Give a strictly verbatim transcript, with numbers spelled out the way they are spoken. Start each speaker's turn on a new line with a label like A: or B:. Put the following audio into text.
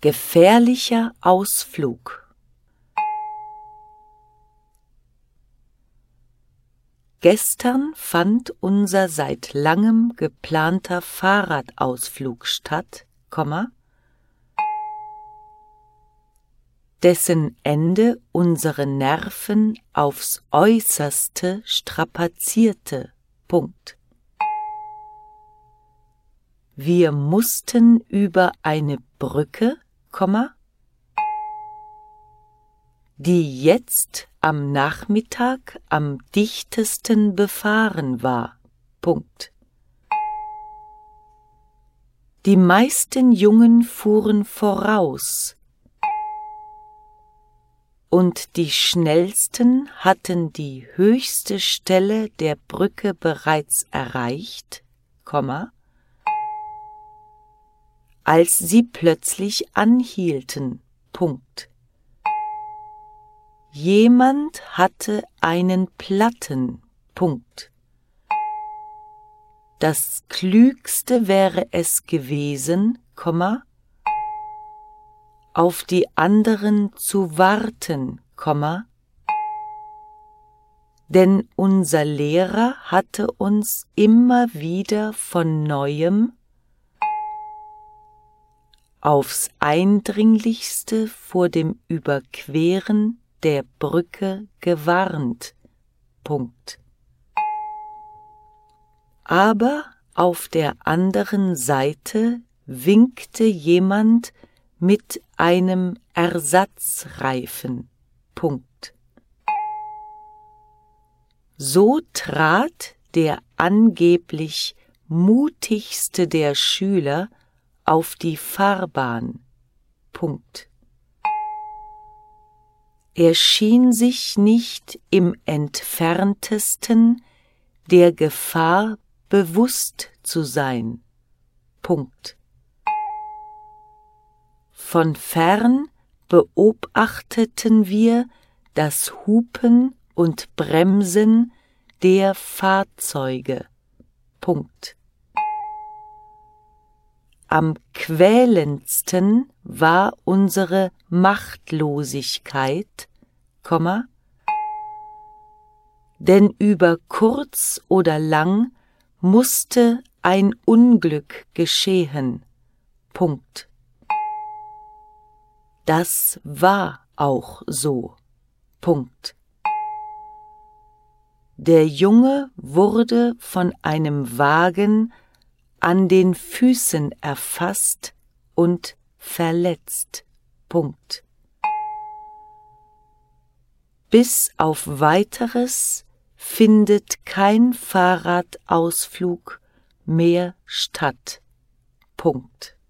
A: Gefährlicher Ausflug. Gestern fand unser seit langem geplanter Fahrradausflug statt, dessen Ende unsere Nerven aufs Äußerste strapazierte. Punkt. Wir mussten über eine Brücke, die jetzt am Nachmittag am dichtesten befahren war. Punkt. Die meisten Jungen fuhren voraus, und die schnellsten hatten die höchste Stelle der Brücke bereits erreicht, als sie plötzlich anhielten. Punkt. Jemand hatte einen Platten. Punkt. Das Klügste wäre es gewesen, auf die anderen zu warten, denn unser Lehrer hatte uns immer wieder von Neuem aufs Eindringlichste vor dem Überqueren der Brücke gewarnt. Punkt. Aber auf der anderen Seite winkte jemand mit einem Ersatzreifen. Punkt. So trat der angeblich mutigste der Schüler auf die Fahrbahn. Punkt. Er schien sich nicht im entferntesten der Gefahr bewusst zu sein. Punkt. Von fern beobachteten wir das Hupen und Bremsen der Fahrzeuge. Punkt. Am quälendsten war unsere Machtlosigkeit, denn über kurz oder lang musste ein Unglück geschehen. Punkt. Das war auch so. Punkt. Der Junge wurde von einem Wagen an den Füßen erfasst und verletzt. Punkt. Bis auf Weiteres findet kein Fahrradausflug mehr statt. Punkt.